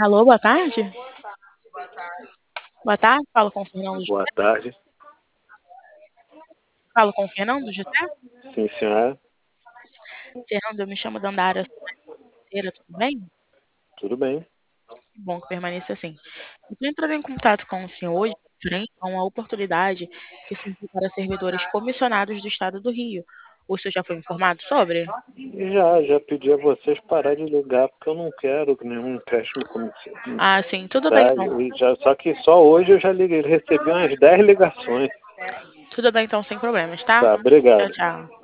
Alô, boa tarde. Boa tarde, falo com o Fernando Boa José. tarde. Falo com o Fernando José. Sim, senhora. Fernando, eu me chamo Dandara Financeira, tudo bem? Tudo bem. Que bom que permaneça assim. Eu estou entrando em contato com o senhor hoje, frente a uma oportunidade que surgiu para servidores comissionados do Estado do Rio. O senhor já foi informado sobre? E já pedi a vocês parar de ligar, porque eu não quero nenhum empréstimo comissionado. Ah, sim, tudo bem Tá? então. Só que só hoje eu já liguei, recebi umas 10 ligações. Tudo bem então, sem problemas, tá? Tá, Tchau, obrigado. tchau.